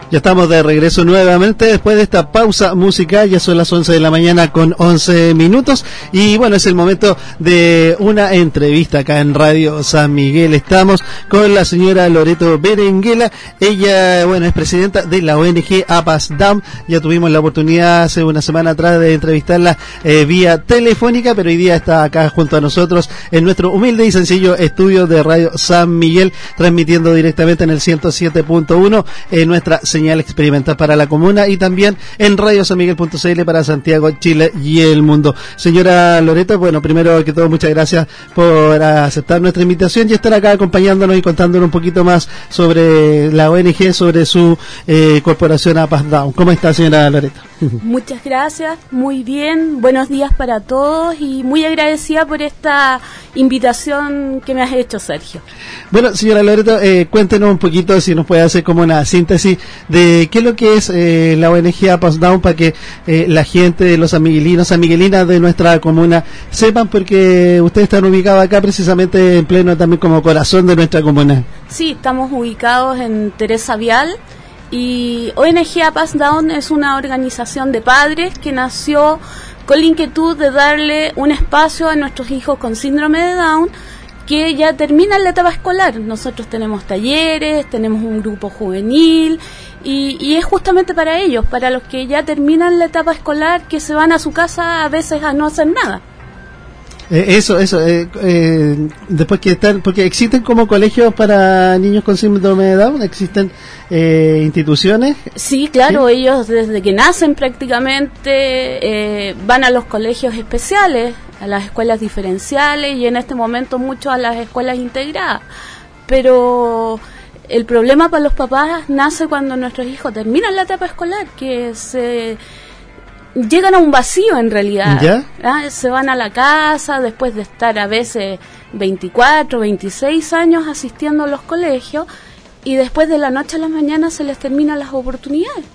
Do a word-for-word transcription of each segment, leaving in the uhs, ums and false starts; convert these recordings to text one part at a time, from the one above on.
Ya estamos de regreso nuevamente después de esta pausa musical. Ya son las once de la mañana con once minutos y bueno, es el momento de una entrevista acá en Radio San Miguel. Estamos con la señora Loreto Berenguela. Ella, bueno, es presidenta de la O N G APAS Down. Ya tuvimos la oportunidad hace una semana atrás de entrevistarla eh, vía telefónica, pero hoy día está acá junto a nosotros en nuestro humilde y sencillo estudio de Radio San Miguel, transmitiendo directamente en el ciento siete punto uno en nuestra señal experimental para la comuna y también en radio san miguel punto c l para Santiago, Chile y el mundo. Señora Loreto, bueno, primero que todo, muchas gracias por aceptar nuestra invitación y estar acá acompañándonos y contándonos un poquito más sobre la O N G, sobre su eh, corporación APAS Down. ¿Cómo está, señora Loreto? Muchas gracias, muy bien, buenos días para todos y muy agradecida por esta invitación que me has hecho, Sergio. Bueno, señora Loreto, eh, cuéntenos un poquito, si nos puede hacer como una síntesis de qué es lo que es eh, la O N G APAS Down, para que eh, la gente, los sanmiguelinos, sanmiguelinas de nuestra comuna sepan, porque ustedes están ubicados acá precisamente en pleno también como corazón de nuestra comuna. Sí, estamos ubicados en Teresa Vial. Y O N G APAS Down es una organización de padres que nació con la inquietud de darle un espacio a nuestros hijos con síndrome de Down que ya terminan la etapa escolar. Nosotros tenemos talleres, tenemos un grupo juvenil y, y es justamente para ellos, para los que ya terminan la etapa escolar, que se van a su casa a veces a no hacer nada. Eh, eso, eso, eh, eh, después que están, porque existen como colegios para niños con síndrome de Down, existen eh, instituciones. Sí, claro, ¿sí? Ellos desde que nacen prácticamente eh, van a los colegios especiales, a las escuelas diferenciales y en este momento mucho a las escuelas integradas. Pero el problema para los papás nace cuando nuestros hijos terminan la etapa escolar, que se... llegan a un vacío en realidad. ¿Ya? ¿Ah? Se van a la casa después de estar a veces veinticuatro, veintiséis años asistiendo a los colegios y después de la noche a la mañana se les terminan las oportunidades.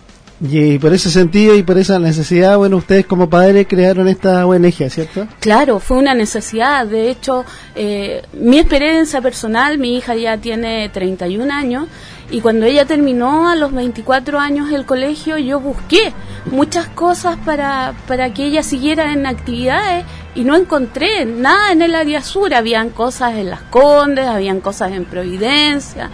Y por ese sentido y por esa necesidad, bueno, ustedes como padres crearon esta O N G, ¿cierto? Claro, fue una necesidad. De hecho, eh, mi experiencia personal, mi hija ya tiene treinta y un años y cuando ella terminó a los veinticuatro años el colegio, yo busqué muchas cosas para, para que ella siguiera en actividades y no encontré nada en el área sur. Habían cosas en Las Condes, habían cosas en Providencia,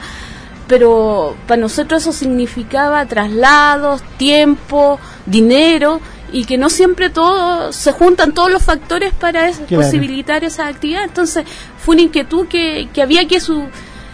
pero para nosotros eso significaba traslados, tiempo, dinero, y que no siempre todo se juntan todos los factores para es, claro. posibilitar esa actividad. Entonces fue una inquietud que, que había que su,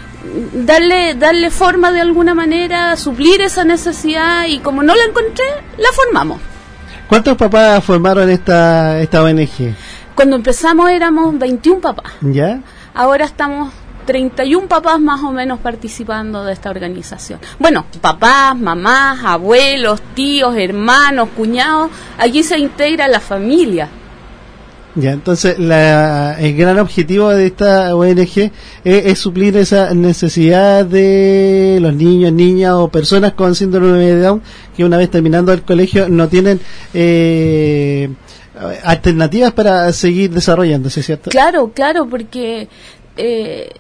darle darle forma de alguna manera, suplir esa necesidad, y como no la encontré, la formamos. ¿Cuántos papás formaron esta esta O N G? Cuando empezamos éramos veintiún papás. ¿Ya? Ahora estamos treinta y un papás más o menos participando de esta organización. Bueno, papás, mamás, abuelos, tíos, hermanos, cuñados, allí se integra la familia. Ya, entonces la, el gran objetivo de esta O N G es, es suplir esa necesidad de los niños, niñas o personas con síndrome de Down que una vez terminando el colegio no tienen eh, alternativas para seguir desarrollándose, ¿cierto? Claro, claro, porque eh,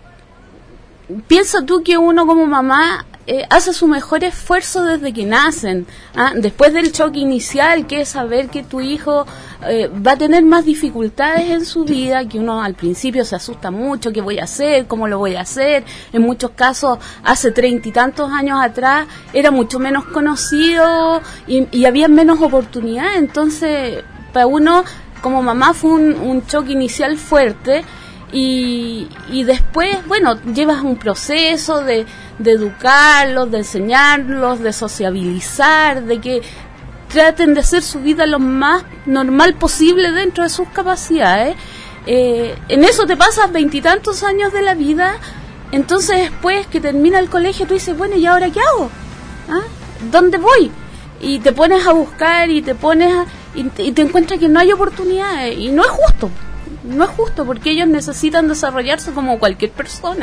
piensa tú que uno como mamá eh, hace su mejor esfuerzo desde que nacen, ¿ah? Después del choque inicial, que es saber que tu hijo eh, va a tener más dificultades en su vida, que uno al principio se asusta mucho, ¿qué voy a hacer? ¿Cómo lo voy a hacer? En muchos casos, hace treinta y tantos años atrás, era mucho menos conocido y, y había menos oportunidades. Entonces, para uno como mamá fue un, un choque inicial fuerte. Y, y después, bueno, llevas un proceso de, de educarlos, de enseñarlos, de sociabilizar, de que traten de hacer su vida lo más normal posible dentro de sus capacidades. Eh, en eso te pasas veintitantos años de la vida, entonces después que termina el colegio tú dices, bueno, ¿y ahora qué hago? ¿Ah? ¿Dónde voy? Y te pones a buscar y te pones a, y, te, y te encuentras que no hay oportunidades, y no es justo. No es justo porque ellos necesitan desarrollarse como cualquier persona.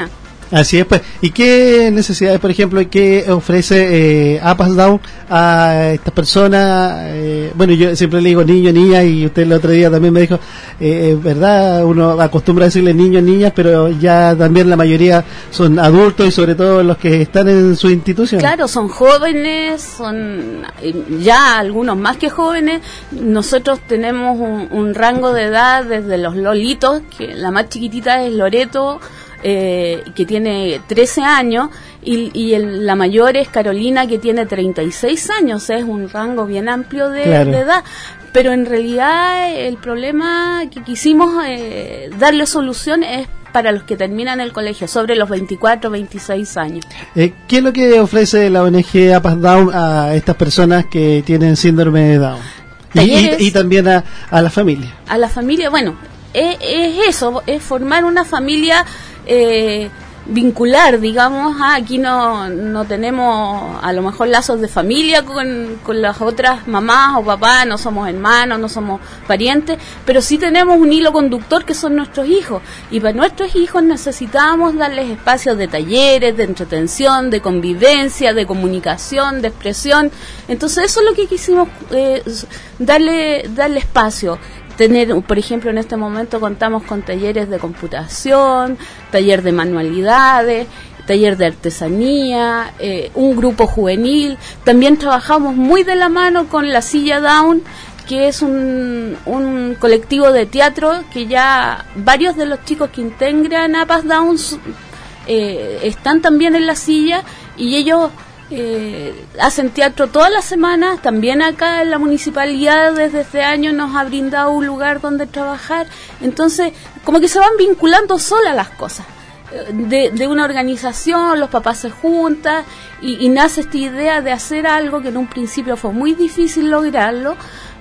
Así es, pues. ¿Y qué necesidades, por ejemplo, qué ofrece eh, APAS Down a estas personas? Eh, bueno, yo siempre le digo niño, niña, y usted el otro día también me dijo, eh, ¿verdad? Uno acostumbra a decirle niños, niñas, pero ya también la mayoría son adultos y sobre todo los que están en su institución. Claro, son jóvenes, son ya algunos más que jóvenes. Nosotros tenemos un, un rango de edad desde los lolitos, que la más chiquitita es Loreto, Eh, que tiene trece años, y, y el, la mayor es Carolina, que tiene treinta y seis años. Es un rango bien amplio de, claro. de edad, pero en realidad el problema que quisimos eh, darle solución es para los que terminan el colegio, sobre los veinticuatro, veintiséis años. Eh, ¿Qué es lo que ofrece la O N G APAS Down a estas personas que tienen síndrome de Down? Y, y, y también a, a la familia. A la familia, bueno, es, es eso, es formar una familia Eh, vincular, digamos. Ah, aquí no no tenemos a lo mejor lazos de familia con, con las otras mamás o papás, no somos hermanos, no somos parientes, pero sí tenemos un hilo conductor que son nuestros hijos, y para nuestros hijos necesitamos darles espacios de talleres, de entretención, de convivencia, de comunicación, de expresión. Entonces eso es lo que quisimos, eh, darle darle espacio. Tener, por ejemplo, en este momento contamos con talleres de computación, taller de manualidades, taller de artesanía, eh, un grupo juvenil. También trabajamos muy de la mano con La Silla Down, que es un, un colectivo de teatro que ya varios de los chicos que integran APAS Down eh, están también en La Silla, y ellos Eh, hacen teatro todas las semanas. También acá en la municipalidad desde este año nos ha brindado un lugar donde trabajar. Entonces como que se van vinculando solas las cosas de, de una organización, los papás se juntan y, y nace esta idea de hacer algo que en un principio fue muy difícil lograrlo,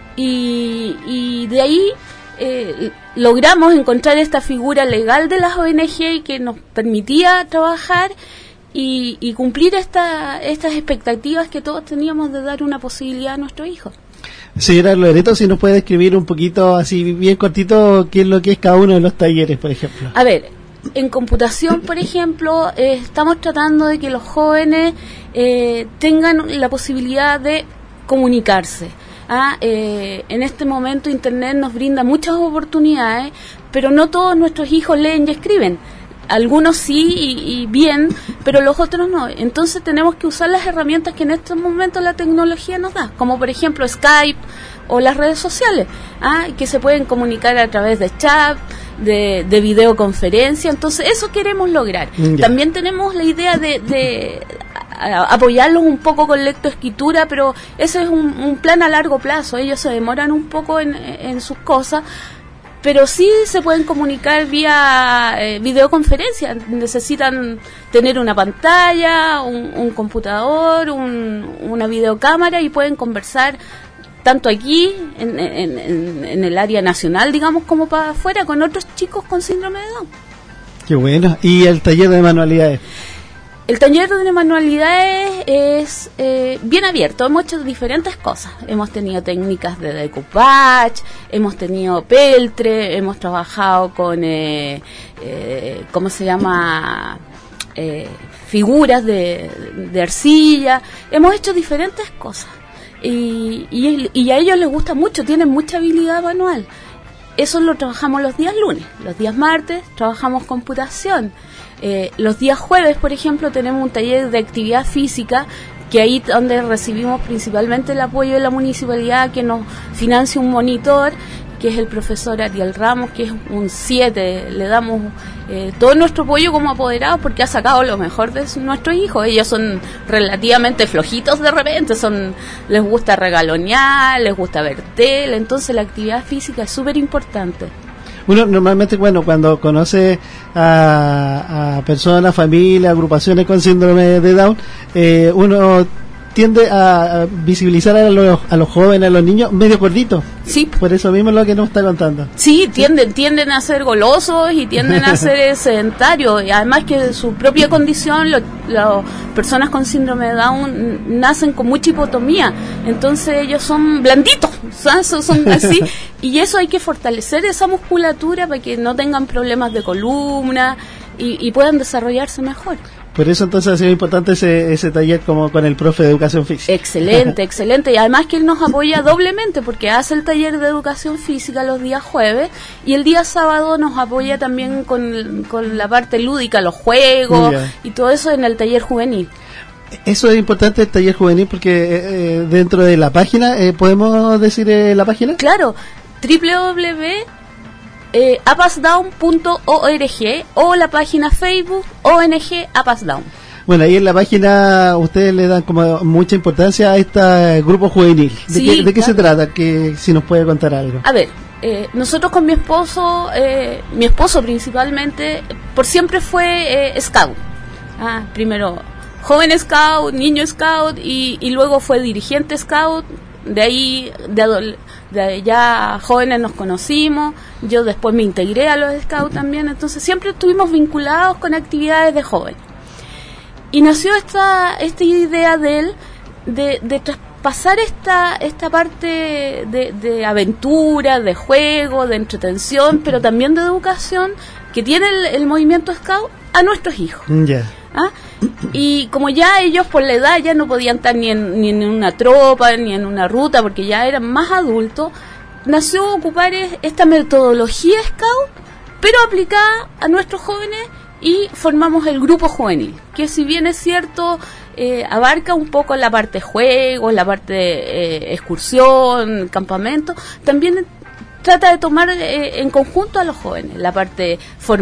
y, y de ahí eh, logramos encontrar esta figura legal de las O N G que nos permitía trabajar Y, y cumplir esta, estas expectativas que todos teníamos de dar una posibilidad a nuestros hijos. Señora Loreto, si nos puede describir un poquito, así bien cortito, qué es lo que es cada uno de los talleres, por ejemplo. A ver, en computación, por ejemplo, eh, estamos tratando de que los jóvenes eh, tengan la posibilidad de comunicarse. Ah, eh, en este momento Internet nos brinda muchas oportunidades, pero no todos nuestros hijos leen y escriben. Algunos sí y, y bien, pero los otros no. Entonces tenemos que usar las herramientas que en este momento la tecnología nos da, como por ejemplo Skype o las redes sociales, ¿ah? que se pueden comunicar a través de chat, de, de videoconferencia. Entonces eso queremos lograr. Yeah. También tenemos la idea de, de a, apoyarlos un poco con lectoescritura, pero ese es un, un plan a largo plazo. Ellos se demoran un poco en, en sus cosas, pero sí se pueden comunicar vía eh, videoconferencia. Necesitan tener una pantalla, un, un computador, un, una videocámara, y pueden conversar tanto aquí, en, en, en, en el área nacional, digamos, como para afuera, con otros chicos con síndrome de Down. Qué bueno. ¿Y el taller de manualidades? El taller de manualidades es eh, bien abierto. Hemos hecho diferentes cosas. Hemos tenido técnicas de decoupage, hemos tenido peltre, hemos trabajado con, eh, eh, ¿cómo se llama? Eh, figuras de, de arcilla. Hemos hecho diferentes cosas. Y, y, y a ellos les gusta mucho, tienen mucha habilidad manual. Eso lo trabajamos los días lunes. Los días martes trabajamos computación. Eh, los días jueves, por ejemplo, tenemos un taller de actividad física, que ahí donde recibimos principalmente el apoyo de la municipalidad, que nos financia un monitor, que es el profesor Ariel Ramos, que es un siete. Le damos eh, todo nuestro apoyo como apoderados, porque ha sacado lo mejor de nuestros hijos. Ellos son relativamente flojitos de repente, son les gusta regalonear, les gusta ver tele, entonces la actividad física es súper importante. Uno normalmente, bueno, cuando conoce a, a personas, familias, agrupaciones con síndrome de Down, eh, uno tiende a visibilizar a los, a los jóvenes, a los niños, medio gorditos. Sí. Por eso mismo es lo que nos está contando. Sí, tienden, tienden a ser golosos y tienden a ser sedentarios. Y además que su propia condición, las personas con síndrome de Down nacen con mucha hipotomía. Entonces ellos son blanditos, son, son así. Y eso hay que fortalecer esa musculatura para que no tengan problemas de columna y, y puedan desarrollarse mejor. Por eso entonces ha sido importante ese, ese taller como con el profe de educación física. Excelente, excelente. Y además que él nos apoya doblemente porque hace el taller de educación física los días jueves y el día sábado nos apoya también con, con la parte lúdica, los juegos yeah. y todo eso en el taller juvenil. Eso es importante, el taller juvenil, porque eh, dentro de la página, eh, ¿podemos decir eh, la página? Claro, doble u doble u doble u punto Eh, apasdown punto org o la página Facebook O N G Apasdown. Bueno, ahí en la página ustedes le dan como mucha importancia a este grupo juvenil. ¿De, sí, qué, de qué claro. se trata? Que si nos puede contar algo. A ver, eh, nosotros con mi esposo, eh, mi esposo principalmente, por siempre fue eh, scout. Ah, primero joven scout, niño scout y, y luego fue dirigente scout. De ahí, de, adol- de ya jóvenes nos conocimos, yo después me integré a los scouts también, entonces siempre estuvimos vinculados con actividades de jóvenes. Y nació esta esta idea de él de, de traspasar esta esta parte de, de aventura, de juego, de entretención, pero también de educación que tiene el, el movimiento scout a nuestros hijos. Ya. Yeah. ¿Ah? Y como ya ellos por la edad ya no podían estar ni en, ni en una tropa ni en una ruta porque ya eran más adultos, nació ocupar esta metodología scout pero aplicada a nuestros jóvenes y formamos el grupo juvenil, que si bien es cierto eh, abarca un poco la parte juego, la parte eh, excursión, campamento, también trata de tomar eh, en conjunto a los jóvenes, la parte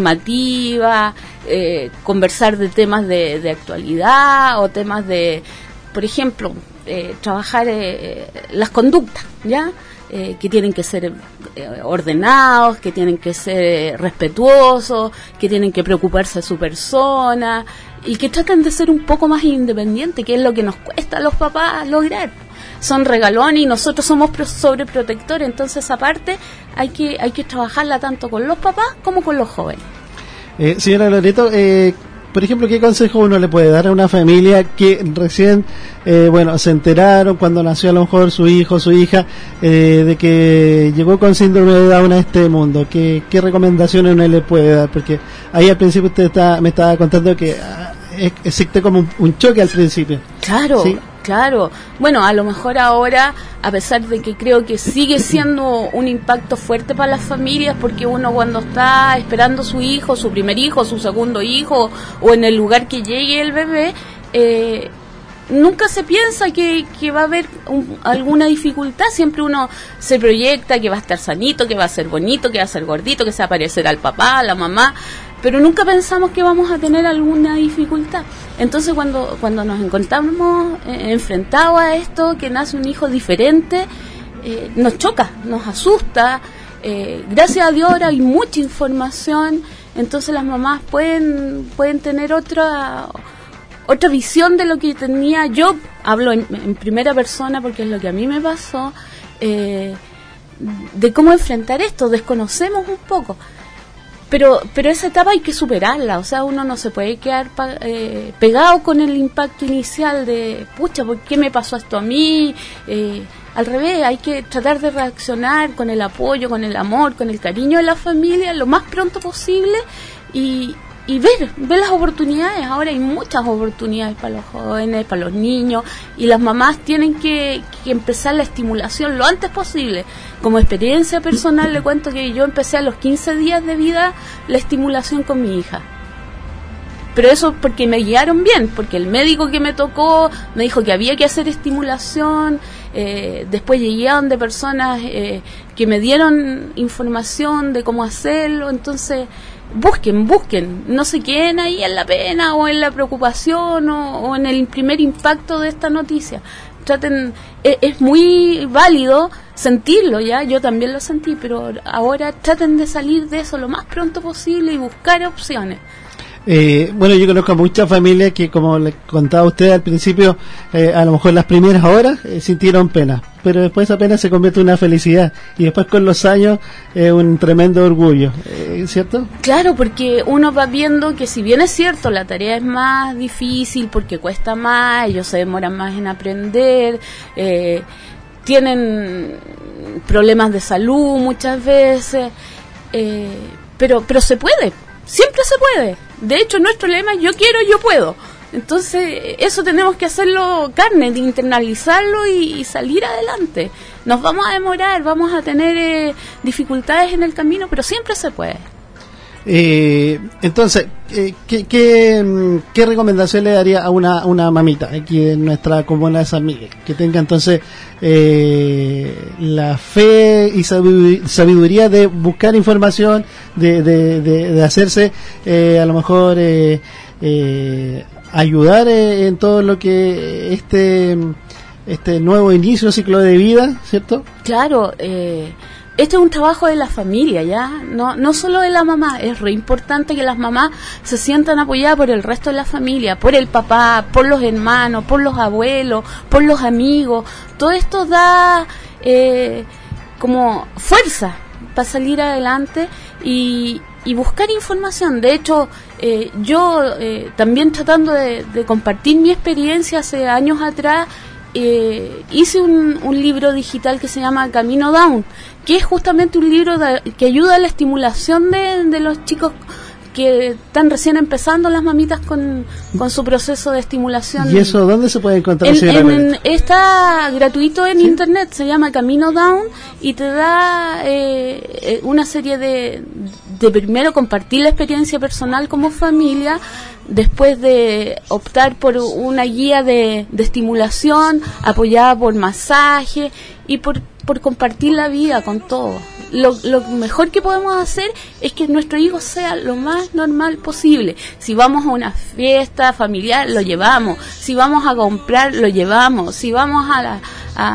formativa, eh, conversar de temas de, de actualidad o temas de, por ejemplo, eh, trabajar eh, las conductas, ¿ya? Eh, que tienen que ser eh, ordenados, que tienen que ser respetuosos, que tienen que preocuparse de su persona y que tratan de ser un poco más independientes, que es lo que nos cuesta a los papás lograr. Son regalones y nosotros somos sobreprotectores, entonces esa parte hay que hay que trabajarla tanto con los papás como con los jóvenes. Eh, señora Loreto, eh, por ejemplo, ¿qué consejo uno le puede dar a una familia que recién, eh, bueno, se enteraron cuando nació a lo mejor su hijo, su hija, eh, de que llegó con síndrome de Down a este mundo? ¿Qué, qué recomendaciones uno le puede dar? Porque ahí al principio usted está, me estaba contando que ah, existe como un, un choque al principio. Claro. ¿Sí? Claro, bueno, a lo mejor ahora, a pesar de que creo que sigue siendo un impacto fuerte para las familias, porque uno cuando está esperando su hijo, su primer hijo, su segundo hijo, o en el lugar que llegue el bebé, eh, nunca se piensa que, que va a haber un, alguna dificultad, siempre uno se proyecta que va a estar sanito, que va a ser bonito, que va a ser gordito, que se va a parecer al papá, a la mamá, pero nunca pensamos que vamos a tener alguna dificultad. Entonces cuando cuando nos encontramos eh, enfrentados a esto, que nace un hijo diferente, eh, nos choca, nos asusta. Eh, gracias a Dios ahora hay mucha información, entonces las mamás pueden pueden tener otra otra visión de lo que tenía. Yo hablo en, en primera persona porque es lo que a mí me pasó, eh, de cómo enfrentar esto. Desconocemos un poco. Pero pero esa etapa hay que superarla, o sea, uno no se puede quedar pa, eh, pegado con el impacto inicial de, pucha, ¿por qué me pasó esto a mí? Eh, al revés, hay que tratar de reaccionar con el apoyo, con el amor, con el cariño de la familia lo más pronto posible y, y ver, ver las oportunidades. Ahora hay muchas oportunidades para los jóvenes, para los niños, y las mamás tienen que, que empezar la estimulación lo antes posible. Como experiencia personal le cuento que yo empecé a los quince días de vida la estimulación con mi hija. Pero eso porque me guiaron bien, porque el médico que me tocó me dijo que había que hacer estimulación. Eh, después llegué a donde personas eh, que me dieron información de cómo hacerlo. Entonces busquen, busquen, no se queden ahí en la pena o en la preocupación o, o en el primer impacto de esta noticia. Traten, es, es muy válido sentirlo, ya, yo también lo sentí, pero ahora traten de salir de eso lo más pronto posible y buscar opciones. Eh, bueno, yo conozco a muchas familias que, como les contaba usted al principio, eh, a lo mejor las primeras horas eh, sintieron pena, pero después esa pena se convierte en una felicidad y después con los años es eh, un tremendo orgullo, eh, ¿cierto? Claro, porque uno va viendo que si bien es cierto, la tarea es más difícil porque cuesta más, ellos se demoran más en aprender, eh, tienen problemas de salud muchas veces, eh, pero, pero se puede. Siempre se puede. De hecho, nuestro lema es yo quiero, yo puedo. Entonces, eso tenemos que hacerlo carne, de internalizarlo y, y salir adelante. Nos vamos a demorar, vamos a tener eh, dificultades en el camino, pero siempre se puede. Eh, entonces, eh, ¿qué, qué, ¿qué recomendación le daría a una, una mamita aquí en nuestra comuna de San Miguel? Que tenga entonces eh, la fe y sabiduría de buscar información, de, de, de, de hacerse eh, a lo mejor eh, eh, ayudar eh, en todo lo que este, este nuevo inicio, ciclo de vida, ¿cierto? Claro, eh... este es un trabajo de la familia, ¿ya? No, no solo de la mamá. Es re importante que las mamás se sientan apoyadas por el resto de la familia, por el papá, por los hermanos, por los abuelos, por los amigos. Todo esto da eh, como fuerza para salir adelante y, y buscar información. De hecho, eh, yo eh, también tratando de, de compartir mi experiencia hace años atrás, Eh, hice un, un libro digital que se llama Camino Down, que es justamente un libro de, que ayuda a la estimulación de, de los chicos que están recién empezando, las mamitas con, con su proceso de estimulación. ¿Y eso dónde se puede encontrar? En, en, en, está gratuito en ¿Sí? internet, se llama Camino Down y te da eh, una serie de, de primero compartir la experiencia personal como familia, después de optar por una guía de, de estimulación apoyada por masaje y por, por compartir la vida con todos. Lo, lo mejor que podemos hacer es que nuestro hijo sea lo más normal posible. Si vamos a una fiesta familiar, lo llevamos. Si vamos a comprar, lo llevamos. Si vamos a, la,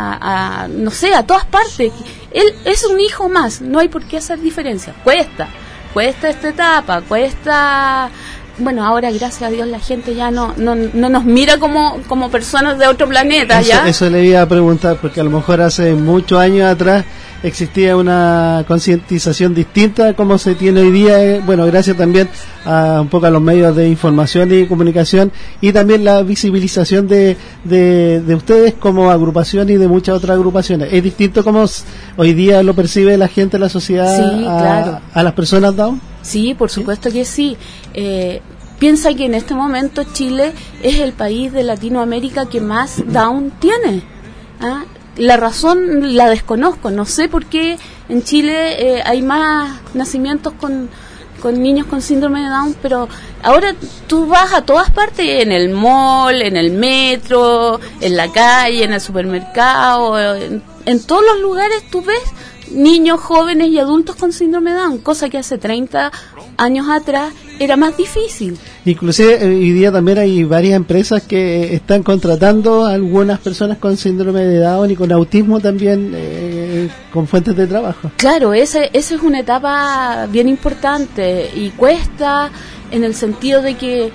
a, a no sé, a todas partes. Él es un hijo más, no hay por qué hacer diferencia. Cuesta, cuesta esta etapa, cuesta... Bueno, ahora gracias a Dios la gente ya no no, no nos mira como, como personas de otro planeta, eso, ¿ya? Eso le iba a preguntar, porque a lo mejor hace muchos años atrás existía una concientización distinta a como se tiene hoy día, eh, bueno, gracias también a un poco a los medios de información y comunicación y también la visibilización de, de, de ustedes como agrupación y de muchas otras agrupaciones. ¿Es distinto como hoy día lo percibe la gente, la sociedad, sí, a, claro. a las personas Down? Sí, por supuesto ¿Sí? que sí. Eh, piensa que en este momento Chile es el país de Latinoamérica que más Down tiene. ¿Ah? La razón la desconozco, no sé por qué en Chile eh, hay más nacimientos con, con niños con síndrome de Down, pero ahora tú vas a todas partes, en el mall, en el metro, en la calle, en el supermercado, en, en todos los lugares tú ves niños, jóvenes y adultos con síndrome de Down, cosa que hace treinta años atrás era más difícil. Inclusive hoy día también hay varias empresas que están contratando a algunas personas con síndrome de Down y con autismo también eh, con fuentes de trabajo. Claro, ese, esa es una etapa bien importante y cuesta en el sentido de que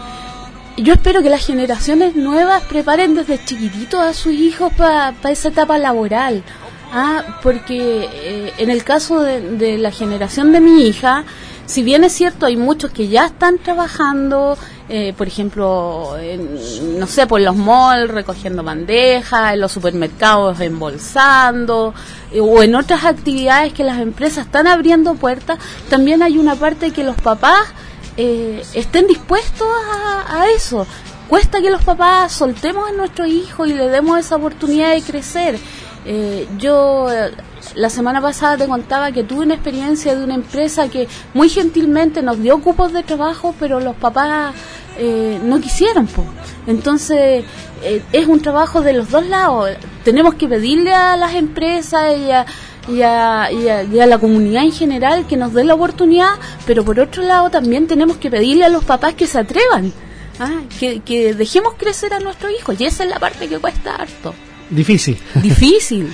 yo espero que las generaciones nuevas preparen desde chiquititos a sus hijos para pa esa etapa laboral. Ah, porque eh, en el caso de, de la generación de mi hija, si bien es cierto, hay muchos que ya están trabajando, eh, por ejemplo, en, no sé, por los malls recogiendo bandejas, en los supermercados embolsando, eh, o en otras actividades que las empresas están abriendo puertas, también hay una parte que los papás eh, estén dispuestos a, a eso. Cuesta que los papás soltemos a nuestros hijos y le demos esa oportunidad de crecer. Eh, yo eh, la semana pasada te contaba que tuve una experiencia de una empresa que muy gentilmente nos dio cupos de trabajo, pero los papás eh, no quisieron, po. Entonces eh, es un trabajo de los dos lados. Tenemos que pedirle a las empresas y a, y, a, y, a, y a la comunidad en general que nos dé la oportunidad, pero por otro lado también tenemos que pedirle a los papás que se atrevan, ¿ah? que, que dejemos crecer a nuestros hijos, y esa es la parte que cuesta harto. Difícil. Difícil.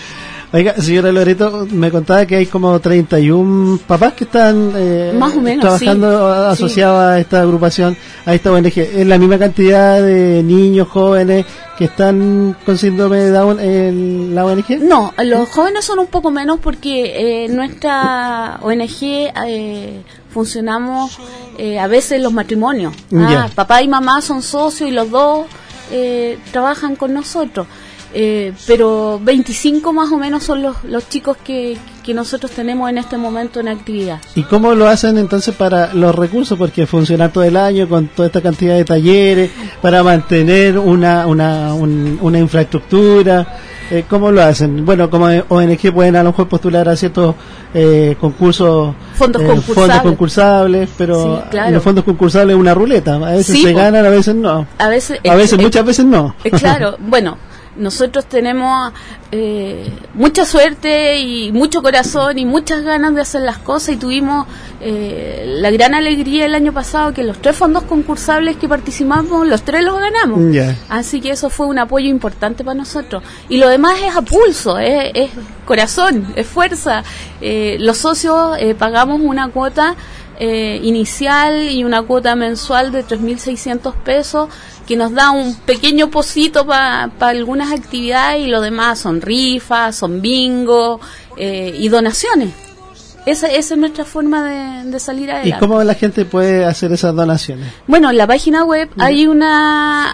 Oiga, señora Loreto, me contaba que hay como treinta y uno papás que están eh, Más o menos, trabajando sí. asociados sí. a esta agrupación, a esta O N G. ¿Es la misma cantidad de niños, jóvenes que están con síndrome de Down en la O N G? No, los jóvenes son un poco menos porque eh, nuestra O N G eh, funcionamos eh, a veces los matrimonios. Ah, Yeah. Papá y mamá son socios y los dos eh, trabajan con nosotros. Eh, pero veinticinco más o menos son los, los chicos que, que nosotros tenemos en este momento en actividad. ¿Y cómo lo hacen entonces para los recursos? Porque funciona todo el año con toda esta cantidad de talleres para mantener una una, un, una infraestructura. Eh, ¿Cómo lo hacen? Bueno, como O N G pueden a lo mejor postular a ciertos eh, concursos, fondos, eh, concursables. fondos concursables, pero Sí, claro. en los fondos concursables es una ruleta. A veces Sí, se po. ganan, a veces no. A veces, A veces, eh, muchas veces no. Eh, claro, bueno, nosotros tenemos eh, mucha suerte y mucho corazón y muchas ganas de hacer las cosas y tuvimos eh, la gran alegría el año pasado que los tres fondos concursables que participamos, los tres los ganamos. Ya. Así que eso fue un apoyo importante para nosotros. Y lo demás es a pulso, es, es corazón, es fuerza. Eh, los socios eh, pagamos una cuota eh, inicial y una cuota mensual de tres mil seiscientos pesos que nos da un pequeño pocito para pa algunas actividades y lo demás son rifas, son bingo eh, y donaciones. Esa, esa es nuestra forma de, de salir adelante. ¿Y cómo la gente puede hacer esas donaciones? Bueno, en la página web ¿Mm? hay una,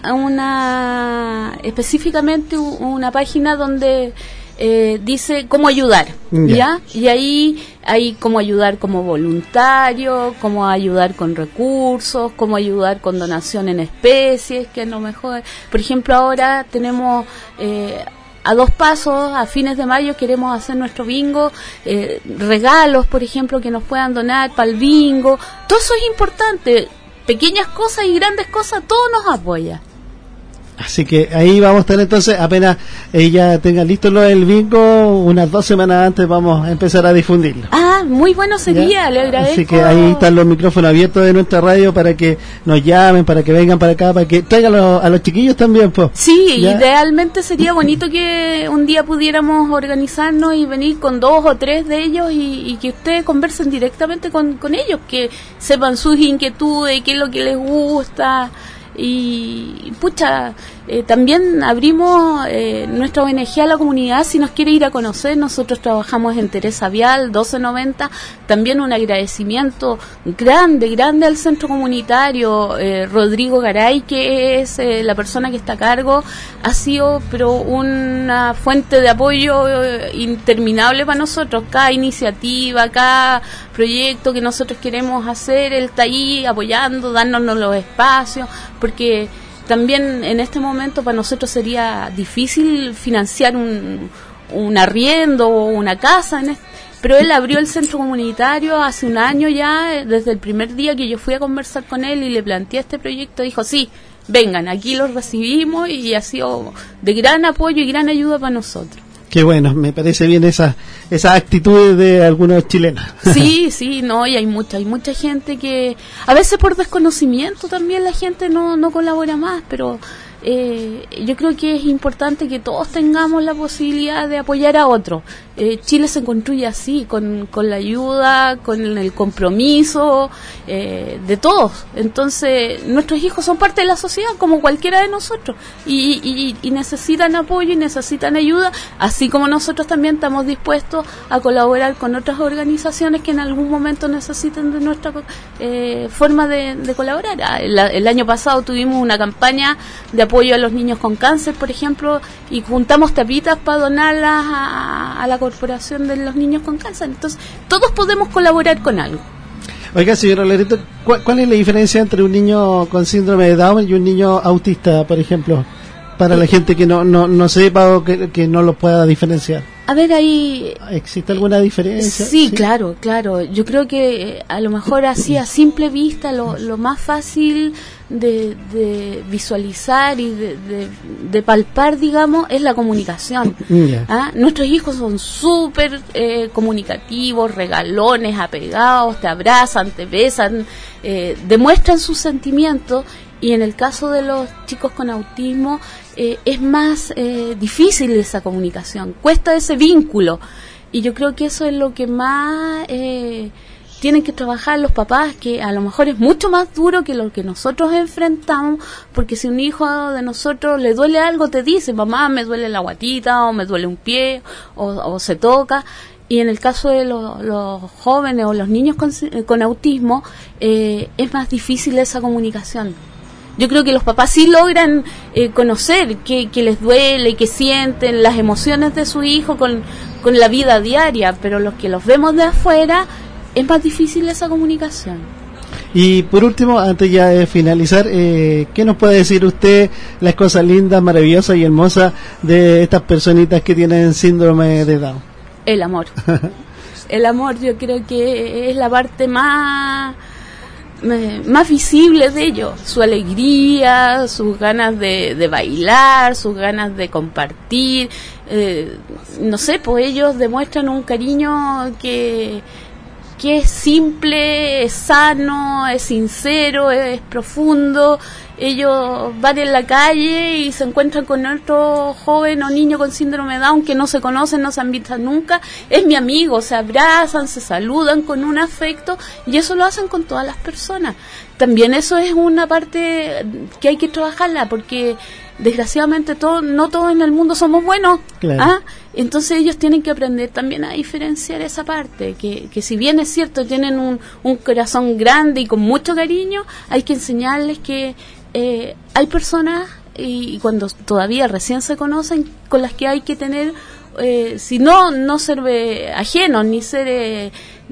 una específicamente una página donde eh, dice cómo ayudar, ¿ya? ¿ya? Y ahí hay cómo ayudar como voluntario, cómo ayudar con recursos, cómo ayudar con donación en especies, que es lo mejor. Por ejemplo, ahora tenemos eh, a dos pasos, a fines de mayo queremos hacer nuestro bingo, eh, regalos, por ejemplo, que nos puedan donar para el bingo. Todo eso es importante, pequeñas cosas y grandes cosas, todo nos apoya. Así que ahí vamos a estar entonces, apenas ella tenga listo lo del bingo, unas dos semanas antes vamos a empezar a difundirlo. Ah, muy bueno sería, ¿ya? Le agradezco. Así que ahí están los micrófonos abiertos de nuestra radio para que nos llamen, para que vengan para acá, para que traigan a los, a los chiquillos también, pues. Sí, ¿ya? Idealmente sería bonito que un día pudiéramos organizarnos y venir con dos o tres de ellos y, y que ustedes conversen directamente con, con ellos, que sepan sus inquietudes, qué es lo que les gusta. Y pucha, eh, también abrimos eh, nuestra O N G a la comunidad si nos quiere ir a conocer. Nosotros trabajamos en Teresa Vial doce noventa. También un agradecimiento grande, grande al centro comunitario. eh, Rodrigo Garay, que es eh, la persona que está a cargo, ha sido pero una fuente de apoyo eh, interminable para nosotros. Cada iniciativa, cada proyecto que nosotros queremos hacer, él está ahí apoyando, dándonos los espacios, porque también en este momento para nosotros sería difícil financiar un, un arriendo o una casa, en este, pero él abrió el centro comunitario hace un año ya, desde el primer día que yo fui a conversar con él y le planteé este proyecto, dijo sí, vengan, aquí los recibimos, y ha sido de gran apoyo y gran ayuda para nosotros. Qué bueno, me parece bien esa esa actitud de algunos chilenos. Sí, sí, no, y hay mucha, hay mucha gente que a veces por desconocimiento también la gente no, no colabora más, pero eh, yo creo que es importante que todos tengamos la posibilidad de apoyar a otros. Eh, Chile se construye así, con, con la ayuda, con el compromiso eh, de todos. Entonces, nuestros hijos son parte de la sociedad como cualquiera de nosotros y, y, y necesitan apoyo y necesitan ayuda, así como nosotros también estamos dispuestos a colaborar con otras organizaciones que en algún momento necesiten de nuestra eh, forma de, de colaborar. El, el año pasado tuvimos una campaña de apoyo a los niños con cáncer, por ejemplo, y juntamos tapitas para donarlas a, a la Corporación de los Niños con Cáncer. Entonces, todos podemos colaborar con algo. Oiga, señora Loreto, ¿cuál, ¿cuál es la diferencia entre un niño con síndrome de Down y un niño autista, por ejemplo? Para la gente que no, no, no sepa o que, que no lo pueda diferenciar. A ver, ahí... ¿Existe alguna diferencia? Sí, sí, claro, claro. Yo creo que a lo mejor así a simple vista lo, lo más fácil de, de visualizar y de, de, de palpar, digamos, es la comunicación. Yeah. ¿Ah? Nuestros hijos son súper eh, comunicativos, regalones, apegados, te abrazan, te besan, eh, demuestran sus sentimientos. y en el caso de los chicos con autismo eh, es más eh, difícil esa comunicación, cuesta ese vínculo, y yo creo que eso es lo que más eh, tienen que trabajar los papás, que a lo mejor es mucho más duro que lo que nosotros enfrentamos, porque si un hijo de nosotros le duele algo, te dice, mamá, me duele la guatita, o me duele un pie, o, o se toca. Y en el caso de lo, los jóvenes o los niños con, con autismo, eh, es más difícil esa comunicación. Yo creo que los papás sí logran eh, conocer qué, qué les duele, qué sienten, las emociones de su hijo con, con la vida diaria, pero los que los vemos de afuera, es más difícil esa comunicación. Y por último, antes ya de finalizar, eh, ¿qué nos puede decir usted las cosas lindas, maravillosas y hermosas de estas personitas que tienen síndrome de Down? El amor. El amor yo creo que es la parte más más visible de ellos, su alegría, sus ganas de, de bailar, sus ganas de compartir, eh, no sé, pues ellos demuestran un cariño que que es simple, es sano, es sincero, es profundo. Ellos van en la calle y se encuentran con otro joven o niño con síndrome de Down que no se conocen, no se han visto nunca, es mi amigo, se abrazan, se saludan con un afecto, y eso lo hacen con todas las personas. También eso es una parte que hay que trabajarla, porque desgraciadamente todo, no todos en el mundo somos buenos. Claro. ¿Ah? Entonces ellos tienen que aprender también a diferenciar esa parte, que, que si bien es cierto, tienen un, un corazón grande y con mucho cariño, hay que enseñarles que eh, hay personas, y, y cuando todavía recién se conocen, con las que hay que tener, eh, si no, no ser eh, ajenos, ni ser, eh,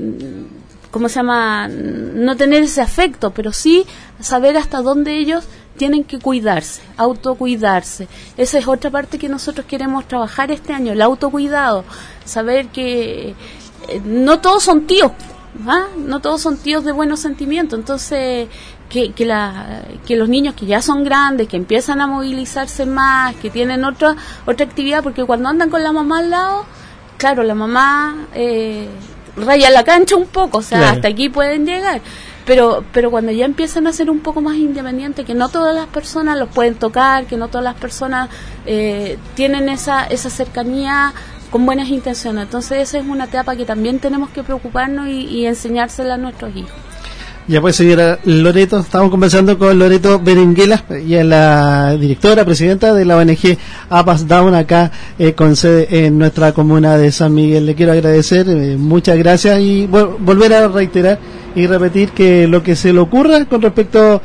¿cómo se llama?, no tener ese afecto, pero sí saber hasta dónde ellos tienen que cuidarse, autocuidarse. Esa es otra parte que nosotros queremos trabajar este año, el autocuidado, saber que eh, no todos son tíos, ¿ah? No todos son tíos de buenos sentimientos, entonces que, que, la, que los niños que ya son grandes, que empiezan a movilizarse más, que tienen otra otra actividad, porque cuando andan con la mamá al lado, claro, la mamá eh, raya la cancha un poco, o sea, claro, hasta aquí pueden llegar. Pero pero cuando ya empiezan a ser un poco más independientes, que no todas las personas los pueden tocar, que no todas las personas eh, tienen esa esa cercanía con buenas intenciones. Entonces esa es una etapa que también tenemos que preocuparnos y, y enseñársela a nuestros hijos. Ya pues, señora Loreto, estamos conversando con Loreto Berenguela, ella es la directora, presidenta de la O N G APAS Down, acá eh, con sede en nuestra comuna de San Miguel. Le quiero agradecer, eh, muchas gracias, y vol- volver a reiterar y repetir que lo que se le ocurra con respecto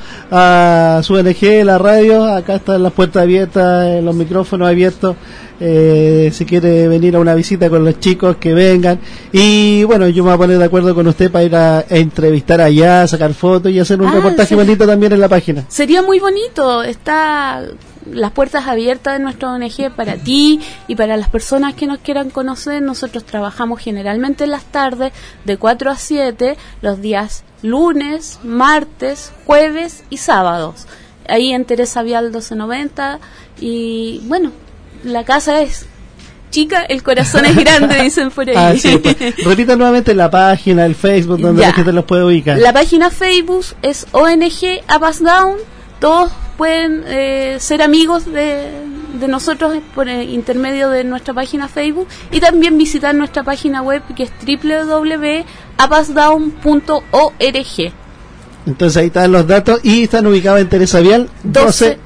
a su O N G, la radio, acá están las puertas abiertas, los micrófonos abiertos. Eh, si quiere venir a una visita con los chicos, que vengan, y bueno, yo me voy a poner de acuerdo con usted para ir a, a entrevistar allá, sacar fotos y hacer un ah, reportaje sí, bonito también en la página. Sería muy bonito, está las puertas abiertas de nuestra O N G para ti y para las personas que nos quieran conocer. Nosotros trabajamos generalmente en las tardes de cuatro a siete, los días lunes, martes, jueves y sábados, ahí en Teresa Vial doce noventa, y bueno, la casa es chica, el corazón es grande, dicen por ahí. Ah, sí, pues. Repita nuevamente la página, el Facebook, donde ya, la gente los puede ubicar. La página Facebook es O N G APAS Down. Todos pueden eh, ser amigos de, de nosotros por eh, intermedio de nuestra página Facebook, y también visitar nuestra página web, que es doble u doble u doble u punto apasdown punto org. Entonces ahí están los datos, y están ubicados en Teresa Vial doce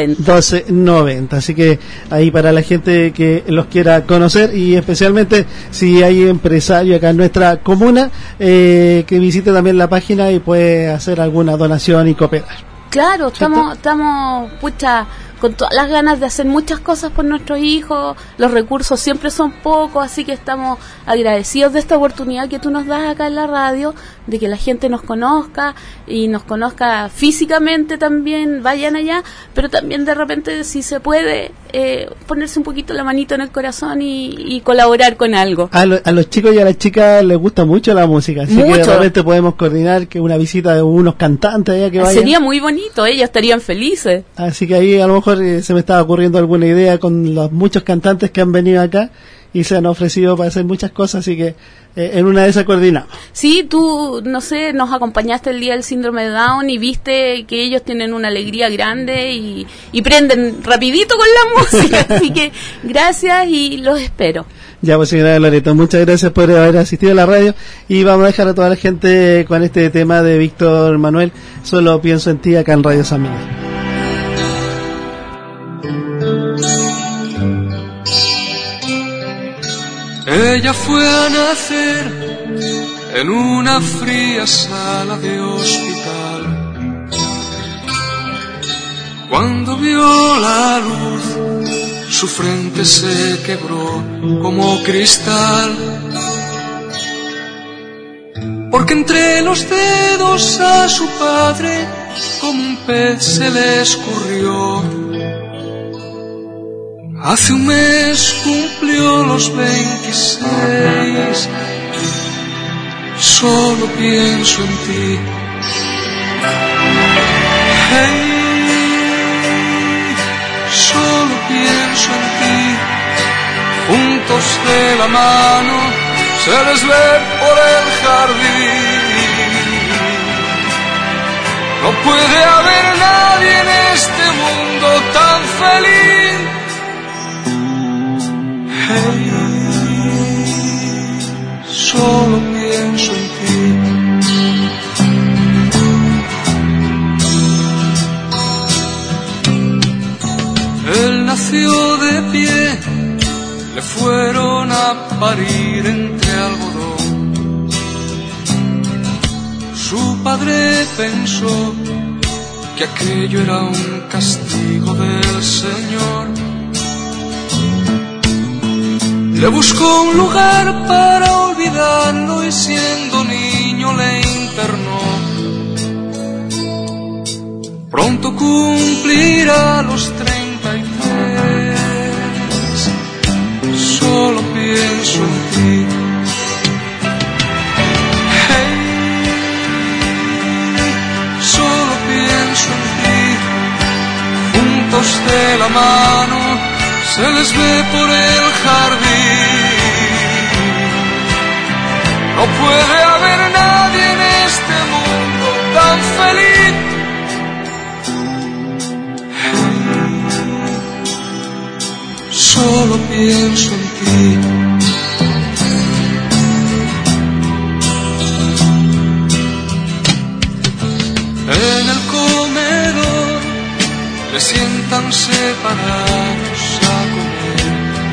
noventa, así que ahí para la gente que los quiera conocer, y especialmente si hay empresarios acá en nuestra comuna, eh, que visite también la página y puede hacer alguna donación y cooperar. Claro, estamos, estamos pucha, con todas las ganas de hacer muchas cosas por nuestros hijos. Los recursos siempre son pocos, así que estamos agradecidos de esta oportunidad que tú nos das acá en la radio, de que la gente nos conozca y nos conozca físicamente también, vayan allá, pero también de repente, si se puede, eh, ponerse un poquito la manito en el corazón y, y colaborar con algo. A, lo, a los chicos y a las chicas les gusta mucho la música, así mucho. Que de repente podemos coordinar que una visita de unos cantantes allá que vayan. Sería muy bonito, ellos estarían felices. Así que ahí a lo mejor eh, se me estaba ocurriendo alguna idea con los muchos cantantes que han venido acá, y se han ofrecido para hacer muchas cosas, así que eh, en una de esas coordinamos. Sí, tú, no sé, nos acompañaste el día del síndrome de Down y viste que ellos tienen una alegría grande y, y prenden rapidito con la música, así que gracias y los espero. Ya, pues señora Loreto, muchas gracias por haber asistido a la radio y vamos a dejar a toda la gente con este tema de Víctor Manuel, Solo pienso en ti, acá en Radio San Miguel. Ella fue a nacer en una fría sala de hospital. Cuando vio la luz, su frente se quebró como cristal. Porque entre los dedos a su padre como un pez se le escurrió. Hace un mes cumplió los veintiséis. Solo pienso en ti. Hey, solo pienso en ti. Juntos de la mano se les ve por el jardín. No puede haber nadie en este mundo tan feliz. Hey, solo pienso en ti. Él nació de pie, le fueron a parir entre algodón. Su padre pensó que aquello era un castigo del Señor. Le buscó un lugar para olvidarlo y siendo niño le internó. Pronto cumplirá los treinta y tres. Solo pienso en ti. Hey, solo pienso en ti. Juntos de la mano se les ve por el jardín. No puede haber nadie en este mundo tan feliz. Solo pienso en ti. En el comedor le sientan separados a comer.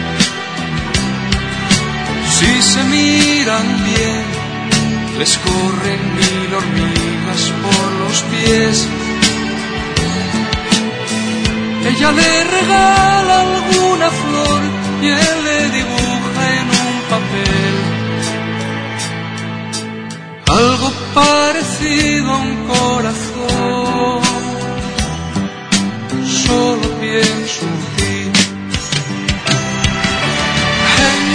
Si se miran bien, les corren mil hormigas por los pies. Ella le regala alguna flor y él le dibuja en un papel algo parecido a un corazón. Solo pienso en ti. Hey,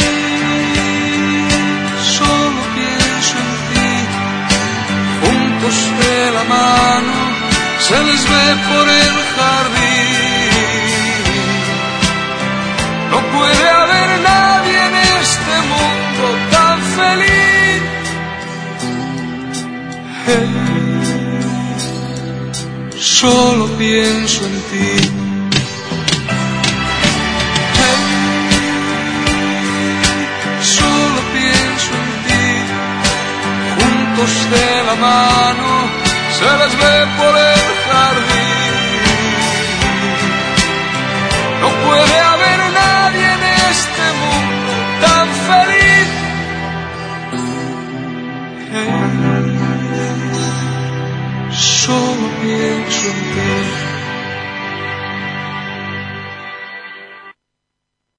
solo pienso en ti. Juntos de la mano se les ve por el jardín. No puede haber nadie en este mundo tan feliz. Hey, solo pienso en ti. Hey, solo pienso en ti. Juntos de la mano se les ve por el jardín. No puede haber nadie en este mundo tan feliz. Hey, solo pienso en ti.